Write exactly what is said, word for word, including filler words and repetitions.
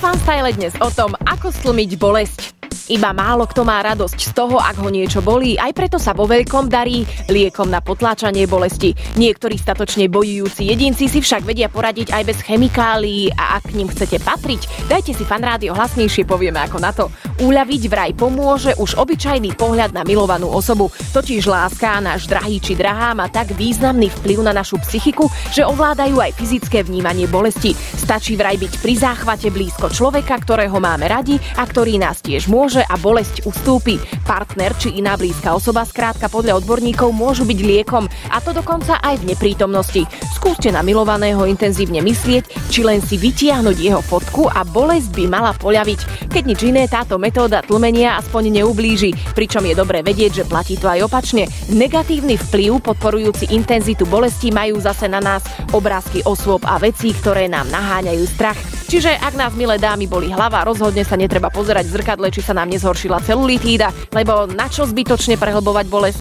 Fun Style dnes o tom, ako stlmiť bolesť. Iba málo kto má radosť z toho, ak ho niečo bolí, aj preto sa vo veľkom darí liekom na potláčanie bolesti. Niektorí statočne bojujúci jedinci si však vedia poradiť aj bez chemikálií a ak k ním chcete patriť, dajte si Fan Rádio hlasnejšie, povieme ako na to. Uľaviť vraj pomôže už obyčajný pohľad na milovanú osobu, totiž láska a náš drahý či drahá má tak významný vplyv na našu psychiku, že ovládajú aj fyzické vnímanie bolesti. Stačí vraj byť pri záchvate blízko človeka, ktorého máme radi a ktorý nás tiež môže a bolesť ustúpi. Partner či iná blízka osoba skrátka podľa odborníkov môžu byť liekom, a to dokonca aj v neprítomnosti. Skúste na milovaného intenzívne myslieť, či len si vytiahnuť jeho fotku a bolesť by mala poľaviť. Keď nič iné, táto metóda tlmenia aspoň neublíži, pričom je dobré vedieť, že platí to aj opačne. Negatívny vplyv podporujúci intenzitu bolesti majú zase na nás obrázky osôb a vecí, ktoré nám naháňajú strach. Čiže ak nás, milé dámy, bolí hlava, rozhodne sa netreba pozerať v zrkadle, či sa nám nezhoršila celulitída, lebo na čo zbytočne prehlbovať bolesť.